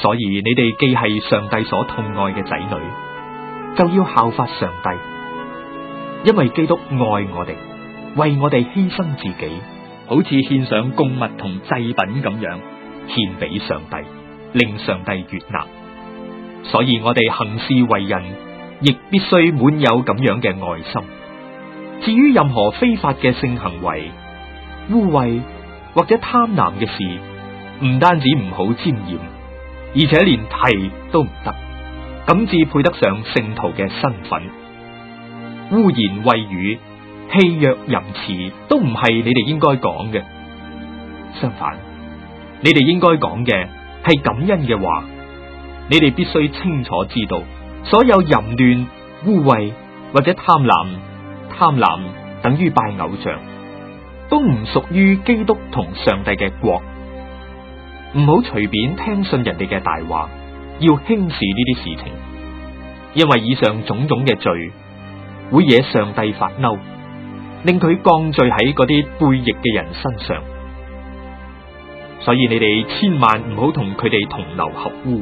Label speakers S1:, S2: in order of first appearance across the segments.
S1: 所以你哋既係上帝所痛愛嘅仔女，就要效法上帝，因為基督愛我哋，為我哋犧牲自己，好似獻上供物同祭品咁樣獻俾上帝，令上帝悅納。所以我哋行事為人，亦必須滿有咁樣嘅愛心。至於任何非法嘅性行為、污穢或者貪婪嘅事，唔單止唔好沾染，而且連提都唔得，咁至配得上聖徒嘅身份。污言穢語、戲謔淫詞都唔係你哋應該講嘅，相反，你哋應該講嘅係感恩嘅話。你哋必須清楚知道，所有淫亂、污穢或者貪婪等於拜偶像，都唔屬於基督同上帝嘅國。唔好隨便聽信人哋嘅大話，要輕視呢啲事情，因為以上種種嘅罪會惹上帝發嬲，令佢降罪喺嗰啲背逆嘅人身上。所以你哋千萬唔好同佢哋同流合污。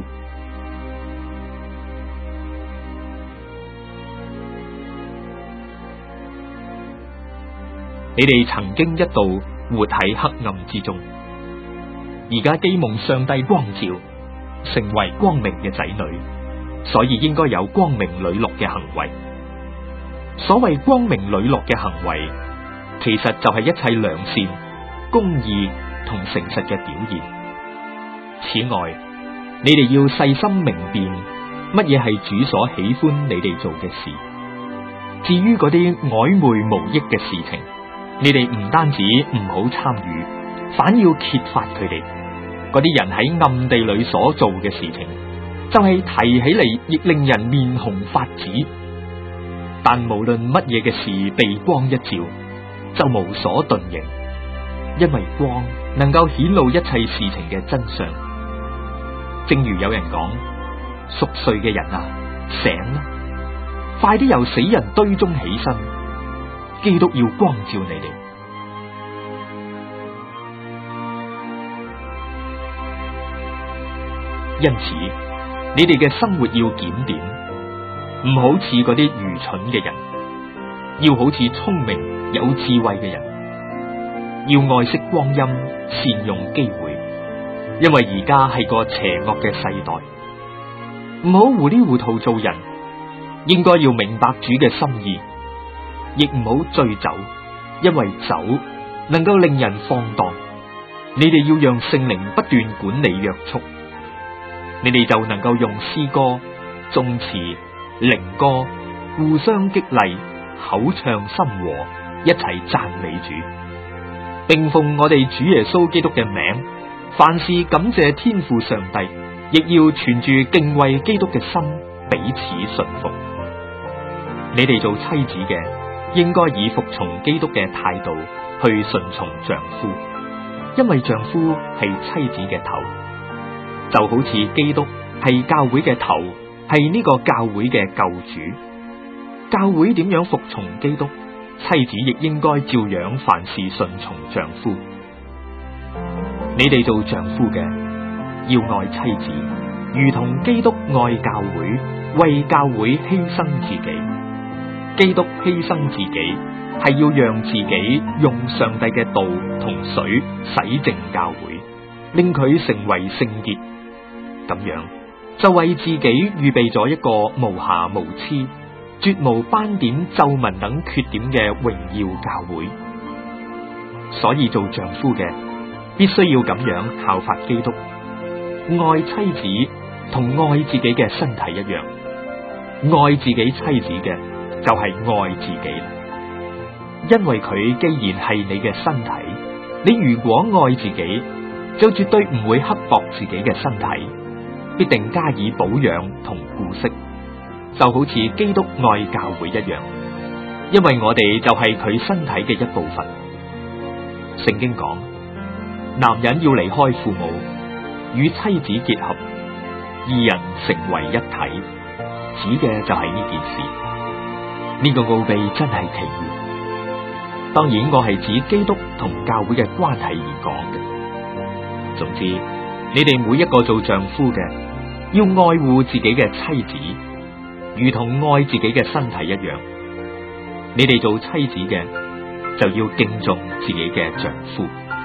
S1: 你哋曾經一度活喺黑暗之中，而家既蒙上帝光照，成為光明嘅仔女，所以應該有光明磊落嘅行為。所謂光明磊落嘅行為，其實就係一切良善、公義同誠實嘅表現。此外，你哋要細心明辨乜嘢係主所喜歡你哋做嘅事。至於嗰啲曖昧無益嘅事情，你哋唔單止唔好參與，反要揭發佢哋。嗰啲人喺暗地裏所做嘅事情，就係提起嚟亦令人面紅發紫。但無論乜嘢嘅事被光一照，就無所遁形，因為光能夠顯露一切事情嘅真相。正如有人講：熟睡嘅人啊，醒啦！快啲由死人堆中起身。基督要光照你哋，因此你哋嘅生活要檢點，唔好似嗰啲愚蠢嘅人，要好似聰明有智慧嘅人，要愛惜光陰，善用機會，因為而家係個邪惡嘅世代，唔好糊裡糊塗做人，應該要明白主嘅心意。亦唔好醉酒，因為酒能夠令人放蕩。你哋要讓聖靈不斷管理約束，你哋就能夠用詩歌、頌詞、靈歌互相激勵，口唱心和，一齊讚美主，並奉我哋主耶穌基督嘅名，凡事感謝天父上帝，亦要存住敬畏基督嘅心，彼此順服。你哋做妻子嘅，應該以服從基督嘅態度去順從丈夫，因為丈夫係妻子嘅頭，就好似基督係教會嘅頭，係呢個教會嘅救主。教會點樣服從基督，妻子亦應該照樣凡事順從丈夫。你哋做丈夫嘅要愛妻子，如同基督愛教會，為教會犧牲自己。基督犧牲自己，係要讓自己用上帝嘅道同水洗淨教會，令佢成為聖潔。咁樣就為自己預備咗一個無瑕無疵、絕無斑點、皺紋等缺點嘅榮耀教會。所以做丈夫嘅必須要咁樣效法基督，愛妻子同愛自己嘅身體一樣。愛自己妻子嘅就係愛自己啦，因為佢既然係你嘅身體，你如果愛自己，就絕對唔會刻薄自己嘅身體，必定加以保養同顧惜，就好似基督愛教會一樣，因為我哋就係佢身體嘅一部分。聖經講，男人要離開父母，與妻子結合，二人成為一體，指嘅就係呢件事。呢個奧秘真係奇妙，當然我係指基督同教會嘅關係而講嘅。總之，你哋每一個做丈夫嘅， 要愛護自己嘅妻子，如同愛自己嘅身體一樣。你哋做妻子嘅就要敬重自己嘅丈夫。